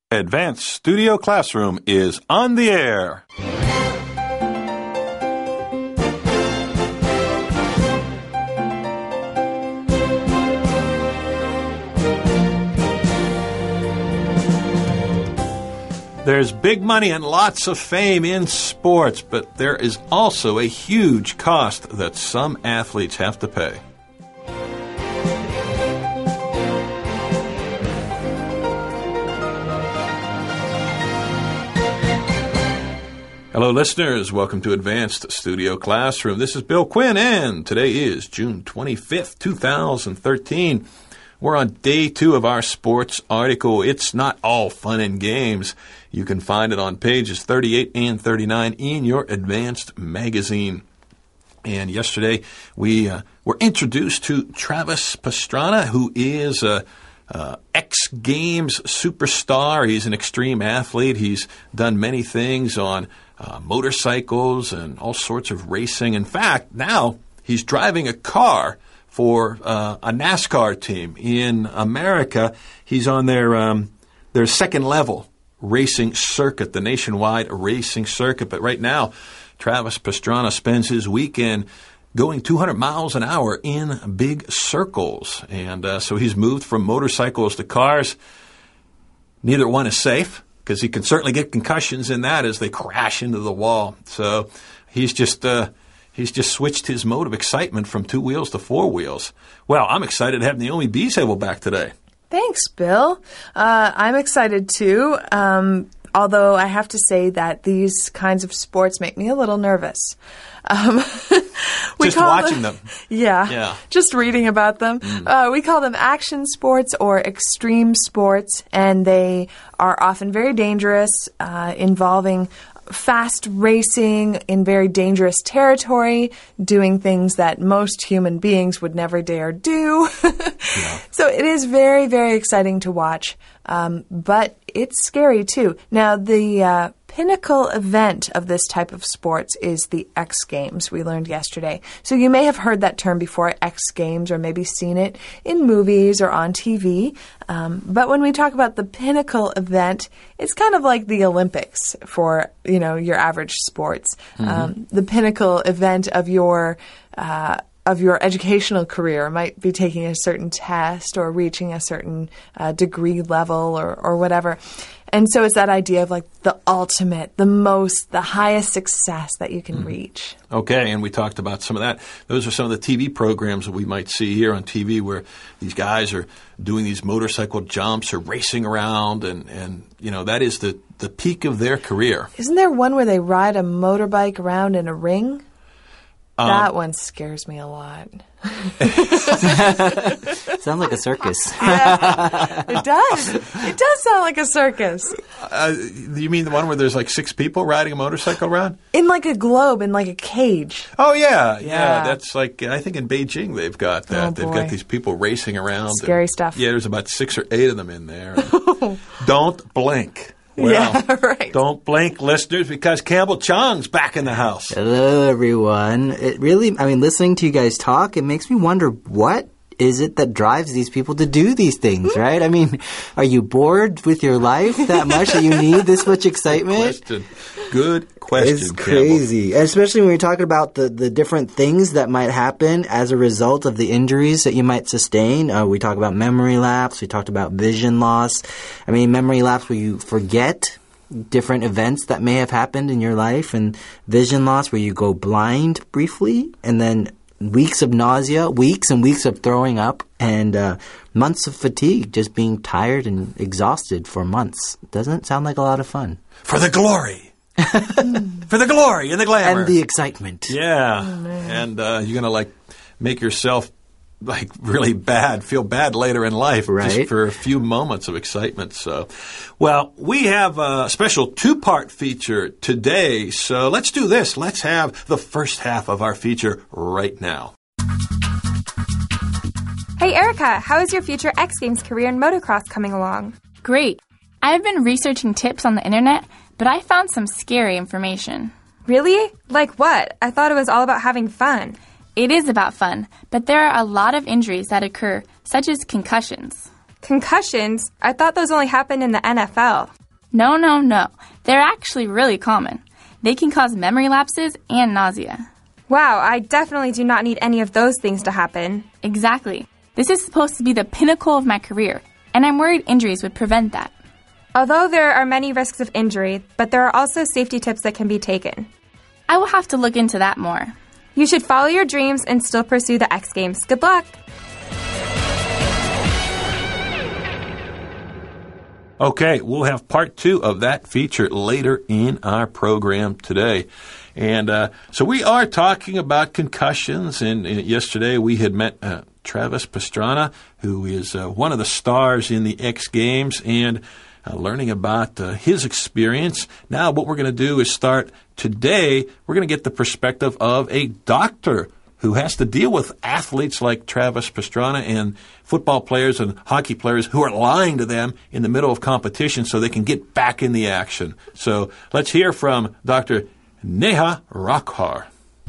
Advanced Studio Classroom is on the air. There's big money and lots of fame in sports, but there is also a huge cost that some athletes have to pay. Hello, listeners. Welcome to Advanced Studio Classroom. This is Bill Quinn, and today is June 25th, 2013. We're on day 2 of our sports article, It's Not All Fun and Games. You can find it on pages 38 and 39 in your Advanced magazine. And yesterday, we were introduced to Travis Pastrana, who is a X Games superstar. He's an extreme athlete. He's done many things on motorcycles and all sorts of racing. In fact, now he's driving a car for a NASCAR team in America. He's on their second level racing circuit, the nationwide racing circuit. But right now, Travis Pastrana spends his weekend going 200 miles an hour in big circles. And so he's moved from motorcycles to cars. Neither one is safe, because he can certainly get concussions in that as they crash into the wall. So he's just switched his mode of excitement from 2 wheels to 4 wheels. Well, I'm excited to have Naomi Beashable back today. Thanks, Bill. I'm excited too, although I have to say that these kinds of sports make me a little nervous. Just watching them. Yeah, just reading about them. We call them action sports or extreme sports, and they are often very dangerous, involving fast racing in very dangerous territory, doing things that most human beings would never dare do. Yeah. So it is very, very exciting to watch, but it's scary too. Now, the pinnacle event of this type of sports is the X Games, we learned yesterday. So you may have heard that term before, X Games, or maybe seen it in movies or on TV. But when we talk about the pinnacle event, it's kind of like the Olympics for, your average sports. The pinnacle event of your educational career might be taking a certain test or reaching a certain degree level or whatever. And so it's that idea of like the ultimate, the highest success that you can reach. Okay, and we talked about some of that. Those are some of the TV programs that we might see here on TV where these guys are doing these motorcycle jumps or racing around, and that is the peak of their career. Isn't there one where they ride a motorbike around in a ring? That one scares me a lot. Sounds like a circus. Yeah, it does. It does sound like a circus. You mean the one where there's like 6 people riding a motorcycle around? In like a globe, in like a cage. Oh, yeah. That's like, I think in Beijing they've got that. Oh, they've got these people racing around. Scary stuff. Yeah, there's about 6 or 8 of them in there. Don't blink. Well, yeah, right. Don't blink, listeners, because Campbell Chong's back in the house. Hello, everyone. Listening to you guys talk, it makes me wonder, what is it that drives these people to do these things, right? I mean, are you bored with your life that much that you need this much excitement? Good question, It's crazy. Campbell. Especially when you're talking about the different things that might happen as a result of the injuries that you might sustain. We talk about memory lapse. We talked about vision loss. Memory lapse where you forget different events that may have happened in your life, and vision loss where you go blind briefly, and then weeks of nausea, weeks and weeks of throwing up, and months of fatigue, just being tired and exhausted for months. Doesn't sound like a lot of fun. For the glory. For the glory and the glamour. And the excitement. Yeah. Oh, and you're going to make yourself really feel bad later in life, right? Just for a few moments of excitement. So, well, we have a special 2-part feature today. So let's do this. Let's have the first half of our feature right now. Hey, Erica, how is your future X Games career in motocross coming along? Great. I've been researching tips on the internet, but I found some scary information. Really? Like what? I thought it was all about having fun. It is about fun, but there are a lot of injuries that occur, such as concussions. Concussions? I thought those only happened in the NFL. No. They're actually really common. They can cause memory lapses and nausea. Wow, I definitely do not need any of those things to happen. Exactly. This is supposed to be the pinnacle of my career, and I'm worried injuries would prevent that. Although there are many risks of injury, but there are also safety tips that can be taken. I will have to look into that more. You should follow your dreams and still pursue the X Games. Good luck! Okay, we'll have part 2 of that feature later in our program today. And so we are talking about concussions, and yesterday we had met Travis Pastrana, who is one of the stars in the X Games, and learning about his experience. Now what we're going to do is start today, we're going to get the perspective of a doctor who has to deal with athletes like Travis Pastrana and football players and hockey players who are lying to them in the middle of competition so they can get back in the action. So let's hear from Dr. Neha Rakhar.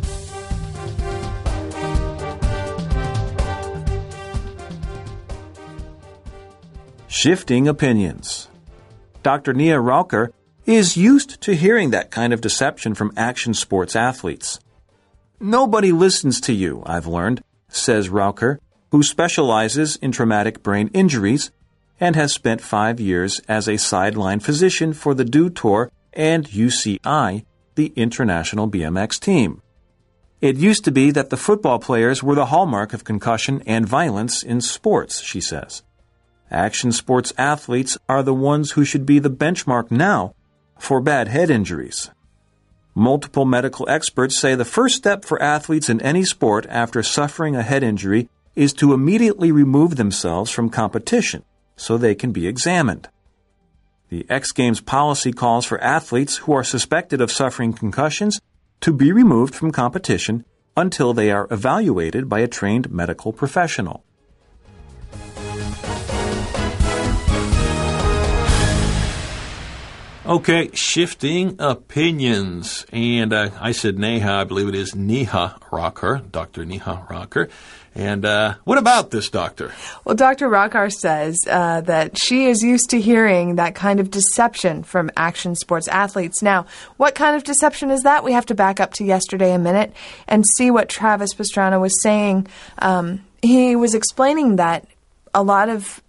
Shifting opinions. Dr. Neha Rakhar is used to hearing that kind of deception from action sports athletes. Nobody listens to you, I've learned, says Rakhar, who specializes in traumatic brain injuries and has spent 5 years as a sideline physician for the DO Tour and UCI, the international BMX team. It used to be that the football players were the hallmark of concussion and violence in sports, she says. Action sports athletes are the ones who should be the benchmark now for bad head injuries. Multiple medical experts say the first step for athletes in any sport after suffering a head injury is to immediately remove themselves from competition so they can be examined. The X Games policy calls for athletes who are suspected of suffering concussions to be removed from competition until they are evaluated by a trained medical professional. Okay, shifting opinions. And I said Neha, I believe it is Neha Rakhar, Dr. Neha Rakhar. And what about this doctor? Well, Dr. Rakhar says that she is used to hearing that kind of deception from action sports athletes. Now, what kind of deception is that? We have to back up to yesterday a minute and see what Travis Pastrana was saying. He was explaining that a lot of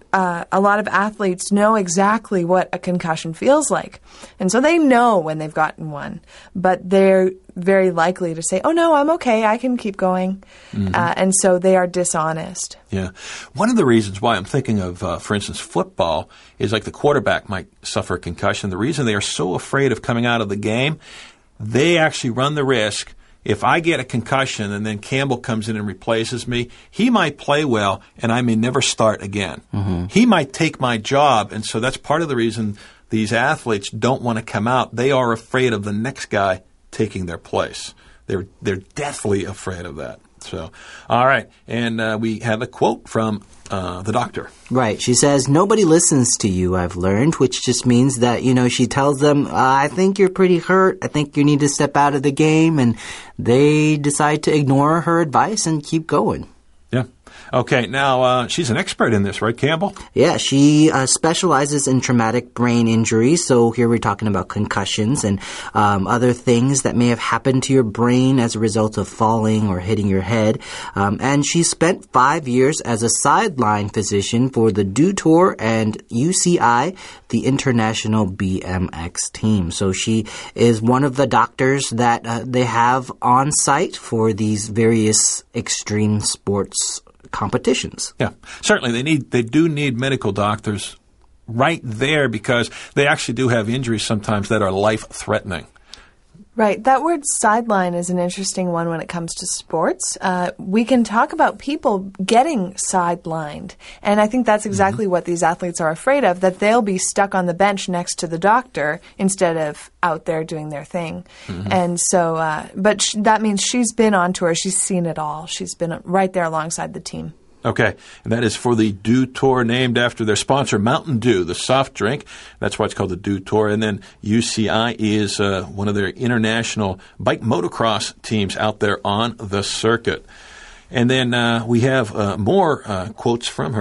athletes know exactly what a concussion feels like. And so they know when they've gotten one. But they're very likely to say, oh, no, I'm okay. I can keep going. Mm-hmm. And so they are dishonest. Yeah. One of the reasons why I'm thinking of, for instance, football is like the quarterback might suffer a concussion. The reason they are so afraid of coming out of the game, they actually run the risk. If I get a concussion and then Campbell comes in and replaces me, he might play well and I may never start again. Mm-hmm. He might take my job, and so that's part of the reason these athletes don't want to come out. They are afraid of the next guy taking their place. They're deathly afraid of that. So, all right, and we have a quote from the doctor. Right. She says, nobody listens to you, I've learned, which just means that, she tells them, I think you're pretty hurt. I think you need to step out of the game. And they decide to ignore her advice and keep going. Yeah. Okay, now she's an expert in this, right, Campbell? Yeah, she specializes in traumatic brain injuries. So here we're talking about concussions and other things that may have happened to your brain as a result of falling or hitting your head. And she spent 5 years as a sideline physician for the DO Tour and UCI, the international BMX team. So she is one of the doctors that they have on site for these various extreme sports competitions. Yeah, certainly they do need medical doctors right there because they actually do have injuries sometimes that are life-threatening. Right. That word sideline is an interesting one when it comes to sports. We can talk about people getting sidelined. And I think that's exactly what these athletes are afraid of, that they'll be stuck on the bench next to the doctor instead of out there doing their thing. Mm-hmm. And so, but that means she's been on tour. She's seen it all. She's been right there alongside the team. Okay, and that is for the DO Tour, named after their sponsor, Mountain Dew, the soft drink. That's why it's called the DO Tour. And then UCI is one of their international bike motocross teams out there on the circuit. And then we have more quotes from her.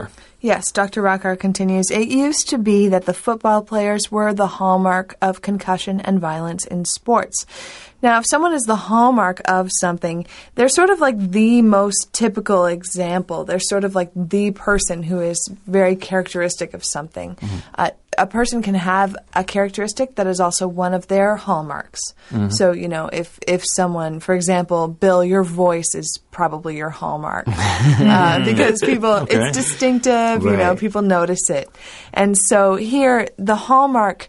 Yes, Dr. Rockar continues, it used to be that the football players were the hallmark of concussion and violence in sports. Now, if someone is the hallmark of something, they're sort of like the most typical example. They're sort of like the person who is very characteristic of something. A person can have a characteristic that is also one of their hallmarks. So, you know, if someone, for example, Bill, your voice is probably your hallmark because people, it's distinctive, you know, people notice it. And so here, the hallmark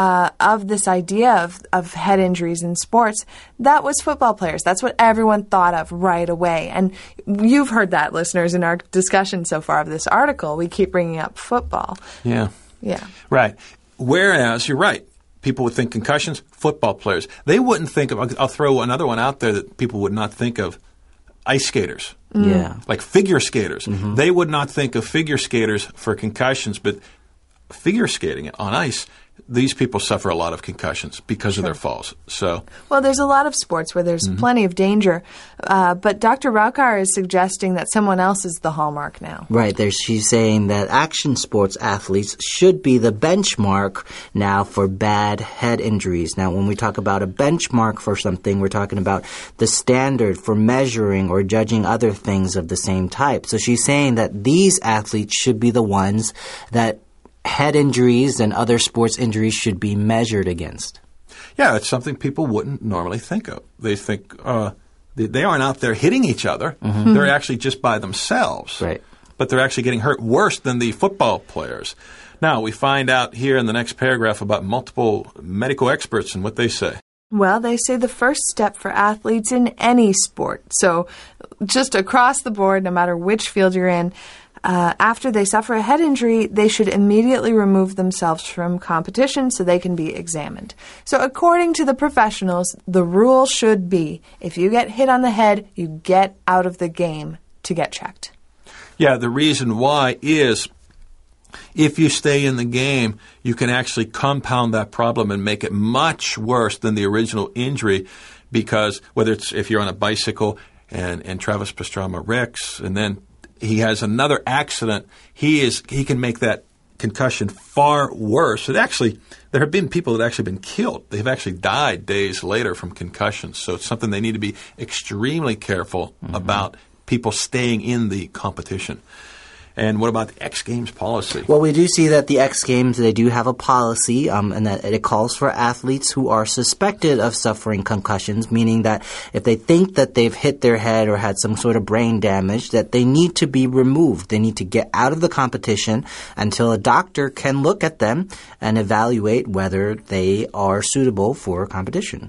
of this idea of head injuries in sports, that was football players. That's what everyone thought of right away. And you've heard that, listeners, in our discussion so far of this article. We keep bringing up football. Yeah. Yeah. Right. Whereas, you're right, people would think concussions, football players. They wouldn't think of, I'll throw another one out there that people would not think of, ice skaters. Yeah. Like figure skaters. They would not think of figure skaters for concussions, but figure skating on ice, these people suffer a lot of concussions because of their falls. So, well, there's a lot of sports where there's plenty of danger, but Dr. Rockar is suggesting that someone else is the hallmark now. Right. She's saying that action sports athletes should be the benchmark now for bad head injuries. Now, when we talk about a benchmark for something, we're talking about the standard for measuring or judging other things of the same type. So she's saying that these athletes should be the ones that head injuries and other sports injuries should be measured against. yeah, it's something people wouldn't normally think of. They think they aren't out there hitting each other. They're actually just by themselves. Right. But they're actually getting hurt worse than the football players. Now, we find out here in the next paragraph about multiple medical experts and what they say. Well, they say the first step for athletes in any sport, so just across the board, no matter which field you're in, after they suffer a head injury, they should immediately remove themselves from competition so they can be examined. So according to the professionals, the rule should be, if you get hit on the head, you get out of the game to get checked. Yeah, the reason why is if you stay in the game, you can actually compound that problem and make it much worse than the original injury, because whether it's if you're on a bicycle and Travis Pastrana wrecks and then he has another accident, he can make that concussion far worse. There have been people that have actually been killed. They've actually died days later from concussions. So it's something they need to be extremely careful about, people staying in the competition. And what about the X Games policy? Well, we do see that the X Games, they do have a policy, and that it calls for athletes who are suspected of suffering concussions, meaning that if they think that they've hit their head or had some sort of brain damage, that they need to be removed. They need to get out of the competition until a doctor can look at them and evaluate whether they are suitable for competition.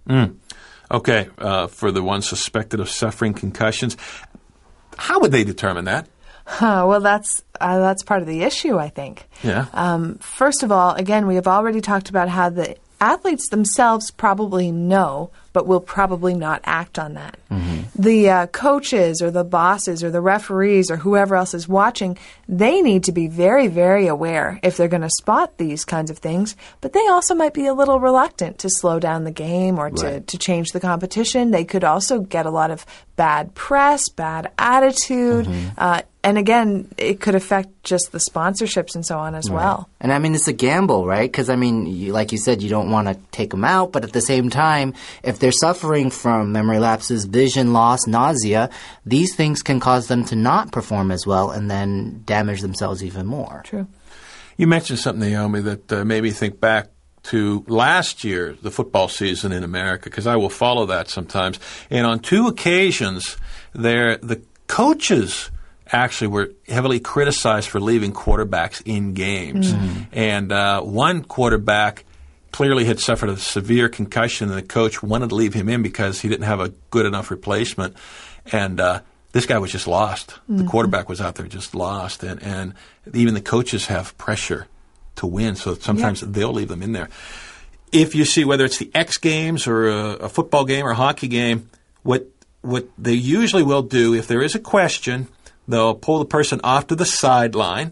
Okay, for the ones suspected of suffering concussions, how would they determine that? Well, that's part of the issue, I think. Yeah. First of all, again, we have already talked about how the athletes themselves probably know, but will probably not act on that. The coaches or the bosses or the referees or whoever else is watching, they need to be very, very aware if they're going to spot these kinds of things, but they also might be a little reluctant to slow down the game or to change the competition. They could also get a lot of bad press, bad attitude, and again, it could affect just the sponsorships and so on as well. And I mean, it's a gamble, right? Because I mean, like you said, you don't want to take them out, but at the same time, if they're suffering from memory lapses, vision loss, nausea, these things can cause them to not perform as well and then damage themselves even more. True. You mentioned something, Naomi, that made me think back to last year, the football season in America, because I will follow that sometimes. And on 2 occasions, the coaches actually were heavily criticized for leaving quarterbacks in games. And one quarterback clearly had suffered a severe concussion, and the coach wanted to leave him in because he didn't have a good enough replacement. And this guy was just lost. The quarterback was out there just lost. And even the coaches have pressure to win, so sometimes they'll leave them in there. If you see whether it's the X Games or a football game or a hockey game, what they usually will do, if there is a question, they'll pull the person off to the sideline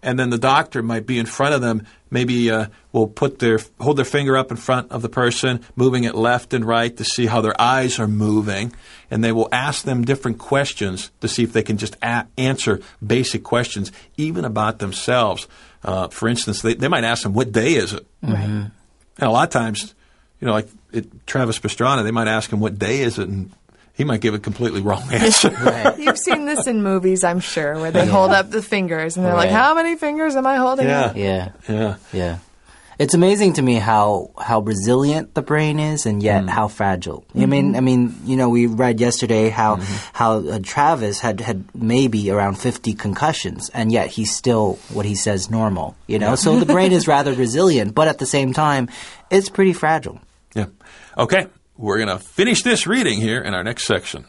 and then the doctor might be in front of them, maybe will hold their finger up in front of the person, moving it left and right to see how their eyes are moving, and they will ask them different questions to see if they can just answer basic questions, even about themselves. For instance, they might ask them, what day is it? Right. And a lot of times, like Travis Pastrana, they might ask him, what day is it? And he might give a completely wrong answer. Right. You've seen this in movies, I'm sure, where they hold up the fingers and they're like, how many fingers am I holding up? Yeah. It's amazing to me how resilient the brain is, and yet how fragile. I mean, we read yesterday how Travis had maybe around 50 concussions, and yet he's still what he says normal. So the brain is rather resilient, but at the same time, it's pretty fragile. Yeah. Okay, we're going to finish this reading here in our next section.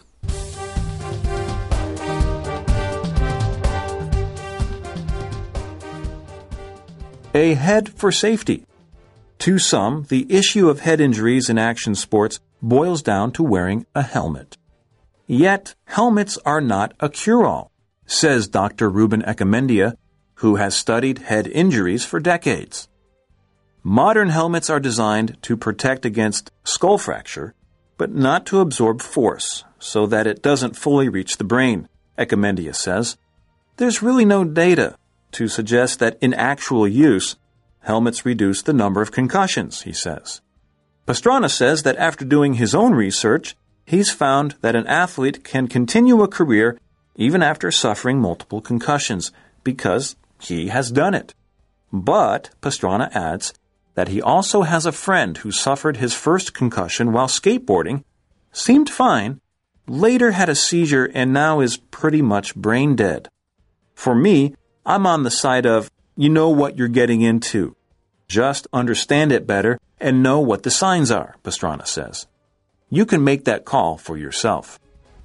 A head for safety. To some, the issue of head injuries in action sports boils down to wearing a helmet. Yet, helmets are not a cure-all, says Dr. Ruben Ekamendia, who has studied head injuries for decades. Modern helmets are designed to protect against skull fracture, but not to absorb force, so that it doesn't fully reach the brain, Ekamendia says. There's really no data to suggest that in actual use, helmets reduce the number of concussions, he says. Pastrana says that after doing his own research, he's found that an athlete can continue a career even after suffering multiple concussions, because he has done it. But, Pastrana adds, that he also has a friend who suffered his first concussion while skateboarding, seemed fine, later had a seizure, and now is pretty much brain dead. For me, I'm on the side of, you know what you're getting into. Just understand it better and know what the signs are, Pastrana says. You can make that call for yourself.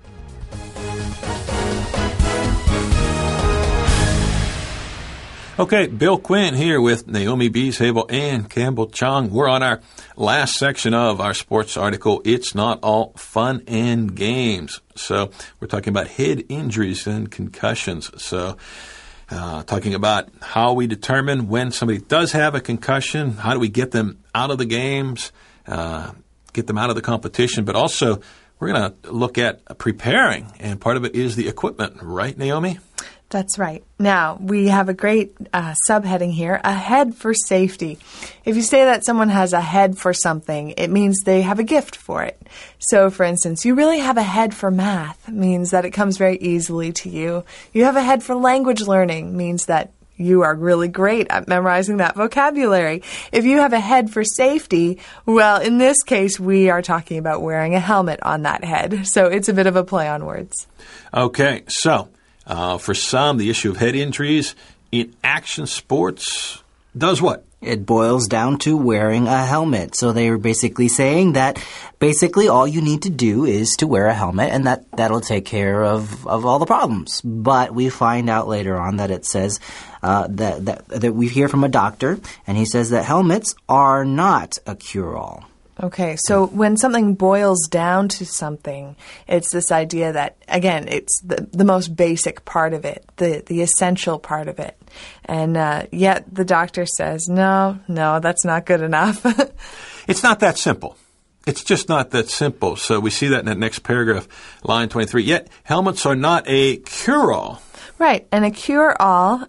Okay, Bill Quinn here with Naomi Beeshable and Campbell Chung. We're on our last section of our sports article, It's Not All Fun and Games. So we're talking about head injuries and concussions. So talking about how we determine when somebody does have a concussion, how do we get them out of the games, get them out of the competition, but also we're going to look at preparing, and part of it is the equipment, right, Naomi? That's right. Now, we have a great subheading here, a head for safety. If you say that someone has a head for something, it means they have a gift for it. So, for instance, you really have a head for math, means that it comes very easily to you. You have a head for language learning, means that you are really great at memorizing that vocabulary. If you have a head for safety, well, in this case, we are talking about wearing a helmet on that head. So it's a bit of a play on words. Okay, so for some, the issue of head injuries in action sports does what? It boils down to wearing a helmet. So they were basically saying that basically all you need to do is to wear a helmet, and that'll take care of all the problems. But we find out later on that it says that we hear from a doctor, and he says that helmets are not a cure-all. Okay, so when something boils down to something, it's this idea that, again, it's the most basic part of it, the essential part of it. And yet the doctor says, no, that's not good enough. It's not that simple. It's just not that simple. So we see that in that next paragraph, line 23. Yet helmets are not a cure-all. Right, and a cure-all,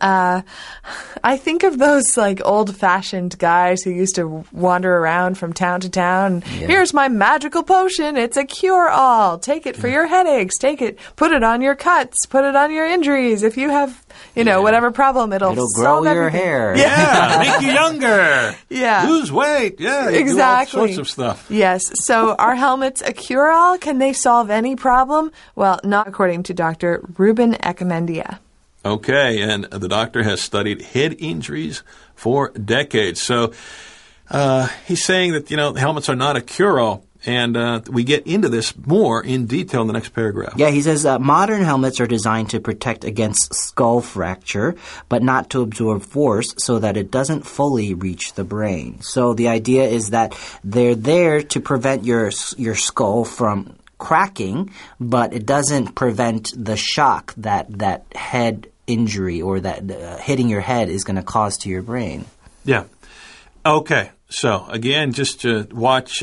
I think of those like old-fashioned guys who used to wander around from town to town. Yeah. Here's my magical potion. It's a cure-all. Take it for your headaches. Take it. Put it on your cuts. Put it on your injuries. If you have, whatever problem, it'll grow your everything. hair. Yeah, make you younger. Yeah. Lose weight. Yeah, exactly. Do all sorts of stuff. Yes. So are helmets a cure-all? Can they solve any problem? Well, not according to Dr. Ruben Ekamendia. Okay, and the doctor has studied head injuries for decades. So he's saying that, helmets are not a cure-all, and we get into this more in detail in the next paragraph. Yeah, he says modern helmets are designed to protect against skull fracture, but not to absorb force so that it doesn't fully reach the brain. So the idea is that they're there to prevent your skull from cracking, but it doesn't prevent the shock that head injury or that hitting your head is going to cause to your brain. Yeah. Okay. So, again, just watch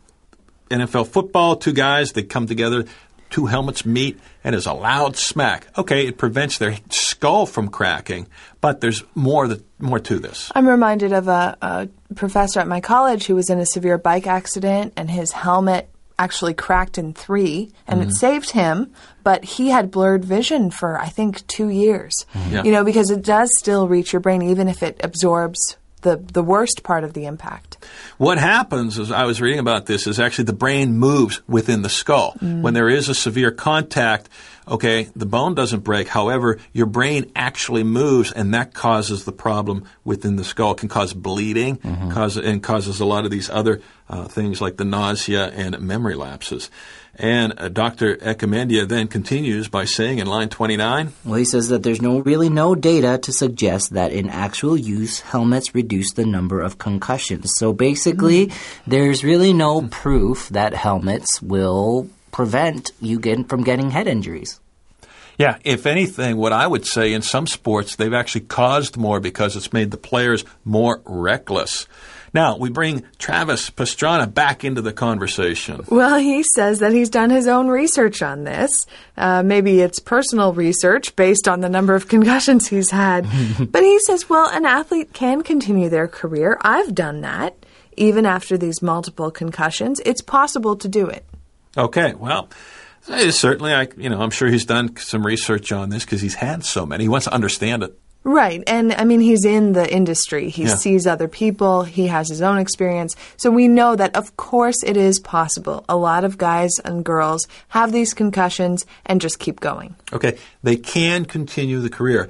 NFL football. Two guys, they come together, two helmets meet, and there's a loud smack. Okay, it prevents their skull from cracking, but there's more to this. I'm reminded of a professor at my college who was in a severe bike accident, and his helmet actually cracked in 3, and it saved him, but he had blurred vision for, I think, 2 years. Yeah. You know, because it does still reach your brain, even if it absorbs the worst part of the impact. What happens, as I was reading about this, is actually the brain moves within the skull. When there is a severe contact, okay, the bone doesn't break. However, your brain actually moves, and that causes the problem within the skull. It can cause bleeding, causes a lot of these other things like the nausea and memory lapses. And Dr. Echamendia then continues by saying in line 29, Well, he says that there's really no data to suggest that in actual use, helmets reduce the number of concussions. So basically, there's really no proof that helmets will prevent you from getting head injuries. yeah, if anything, what I would say in some sports, they've actually caused more because it's made the players more reckless. Now, we bring Travis Pastrana back into the conversation. Well, he says that he's done his own research on this. Maybe it's personal research based on the number of concussions he's had. But he says, well, an athlete can continue their career. I've done that. Even after these multiple concussions, it's possible to do it. Okay, well, certainly, I'm sure he's done some research on this because he's had so many. He wants to understand it. Right. And, I mean, he's in the industry. He sees other people. He has his own experience. So we know that, of course, it is possible. A lot of guys and girls have these concussions and just keep going. Okay, they can continue the career,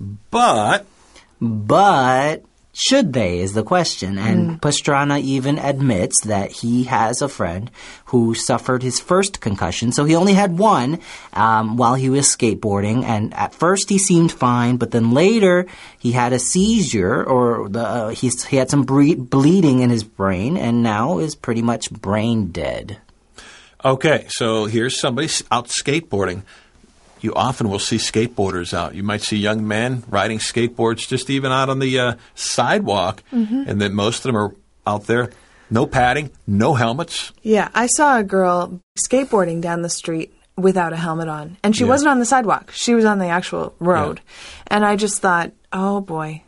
but should they is the question. And Pastrana even admits that he has a friend who suffered his first concussion. So he only had one while he was skateboarding. And at first he seemed fine, but then later he had a seizure or he had some bleeding in his brain and now is pretty much brain dead. Okay, so here's somebody out skateboarding. You often will see skateboarders out. You might see young men riding skateboards just even out on the sidewalk, and then most of them are out there, no padding, no helmets. Yeah, I saw a girl skateboarding down the street without a helmet on, and she wasn't on the sidewalk. She was on the actual road. Yeah. And I just thought, oh boy,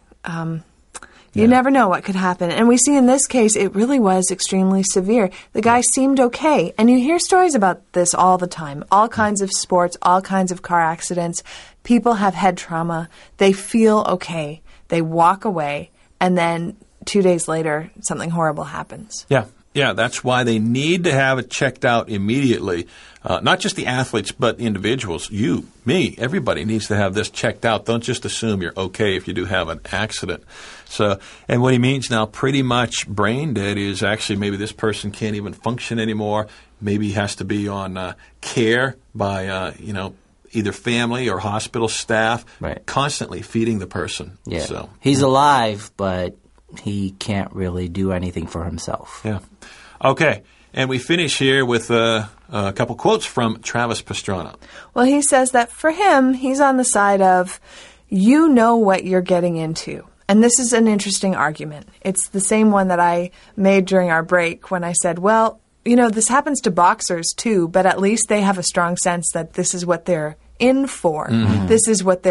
you never know what could happen. And we see in this case, it really was extremely severe. The guy seemed okay. And you hear stories about this all the time. All kinds of sports, all kinds of car accidents. People have head trauma. They feel okay. They walk away. And then 2 days later, something horrible happens. Yeah, that's why they need to have it checked out immediately. Not just the athletes, but individuals. You, me, everybody needs to have this checked out. Don't just assume you're okay if you do have an accident. So, and what he means now, pretty much brain dead, is actually maybe this person can't even function anymore. Maybe he has to be on care by, either family or hospital staff, constantly feeding the person. Yeah. So, he's alive, but he can't really do anything for himself. Yeah. Okay. And we finish here with a couple quotes from Travis Pastrana. Well, he says that for him, he's on the side of, you know what you're getting into. And this is an interesting argument. It's the same one that I made during our break when I said, well, this happens to boxers too, but at least they have a strong sense that this is what they're in for. Mm-hmm. This is what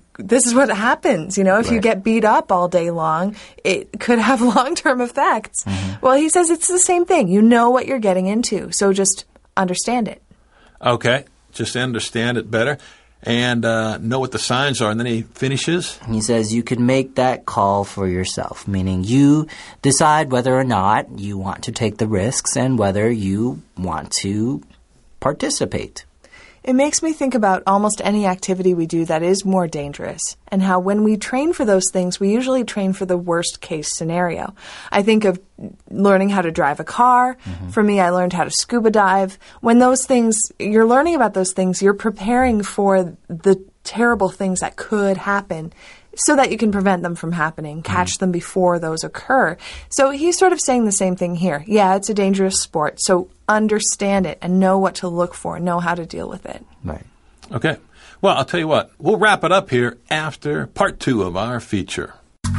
happens. If you get beat up all day long, it could have long-term effects. Mm-hmm. Well, he says it's the same thing. You know what you're getting into, so just understand it. Okay, just understand it better and know what the signs are. And then he finishes. He says you can make that call for yourself, meaning you decide whether or not you want to take the risks and whether you want to participate. It makes me think about almost any activity we do that is more dangerous, and how when we train for those things, we usually train for the worst case scenario. I think of learning how to drive a car. Mm-hmm. For me, I learned how to scuba dive. When you're learning about those things, you're preparing for the terrible things that could happen so that you can prevent them from happening, catch them before those occur. So he's sort of saying the same thing here. Yeah, it's a dangerous sport, so understand it and know what to look for, know how to deal with it. Right. Okay. Well, I'll tell you what, we'll wrap it up here after part 2 of our feature.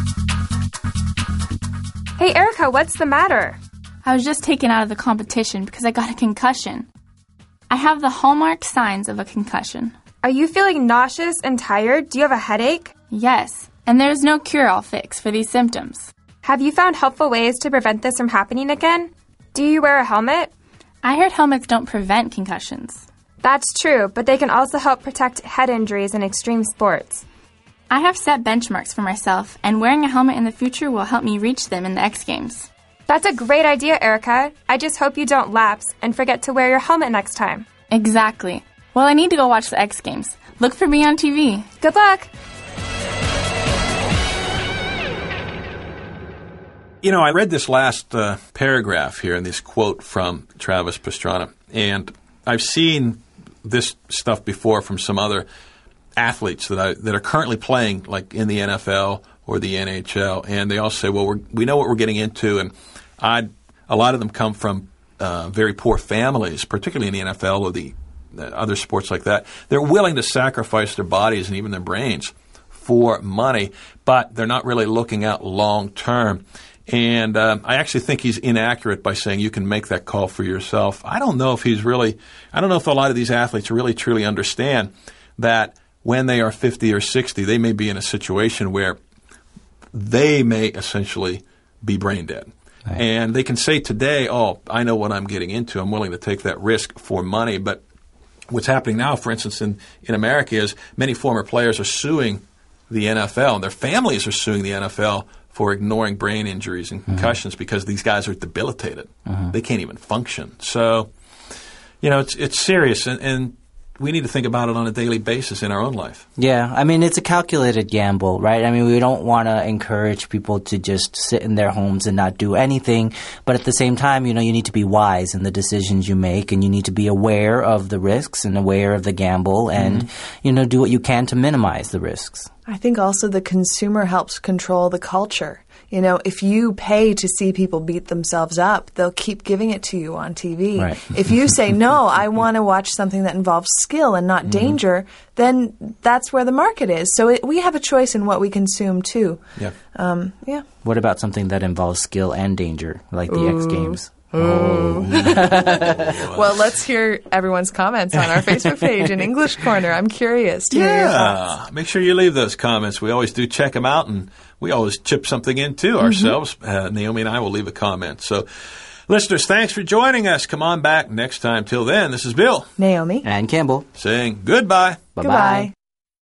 Hey, Erica, what's the matter? I was just taken out of the competition because I got a concussion. I have the hallmark signs of a concussion. Are you feeling nauseous and tired? Do you have a headache? Yes, and there's no cure-all fix for these symptoms. Have you found helpful ways to prevent this from happening again? Do you wear a helmet? I heard helmets don't prevent concussions. That's true, but they can also help protect head injuries in extreme sports. I have set benchmarks for myself, and wearing a helmet in the future will help me reach them in the X Games. That's a great idea, Erica. I just hope you don't lapse and forget to wear your helmet next time. Exactly. Well, I need to go watch the X Games. Look for me on TV. Good luck! You know, I read this last paragraph here in this quote from Travis Pastrana, and I've seen this stuff before from some other athletes that are currently playing, like in the NFL or the NHL, and they all say, well, we know what we're getting into, and a lot of them come from very poor families, particularly in the NFL or the other sports like that. They're willing to sacrifice their bodies and even their brains for money, but they're not really looking out long term. And I actually think he's inaccurate by saying you can make that call for yourself. I don't know if a lot of these athletes really truly understand that when they are 50 or 60, they may be in a situation where they may essentially be brain dead. Right. And they can say today, oh, I know what I'm getting into. I'm willing to take that risk for money. But what's happening now, for instance, in America is many former players are suing the NFL, and their families are suing the NFL for ignoring brain injuries and concussions because these guys are debilitated. They can't even function. So, you know, it's serious, and we need to think about it on a daily basis in our own life. Yeah, I mean, it's a calculated gamble, right? I mean, we don't want to encourage people to just sit in their homes and not do anything. But at the same time, you know, you need to be wise in the decisions you make, and you need to be aware of the risks and aware of the gamble and, you know, do what you can to minimize the risks. I think also the consumer helps control the culture. You know, if you pay to see people beat themselves up, they'll keep giving it to you on TV. Right. If you say, no, I want to watch something that involves skill and not danger, then that's where the market is. So we have a choice in what we consume, too. Yeah. Yeah. What about something that involves skill and danger, like the X Games? Well, let's hear everyone's comments on our Facebook page in English Corner. I'm curious to hear your thoughts. Make sure you leave those comments. We always do check them out, and we always chip something in, too, ourselves. Naomi and I will leave a comment. So, listeners, thanks for joining us. Come on back next time. Till then, this is Bill. Naomi. And Campbell. Saying goodbye. Bye-bye. Goodbye.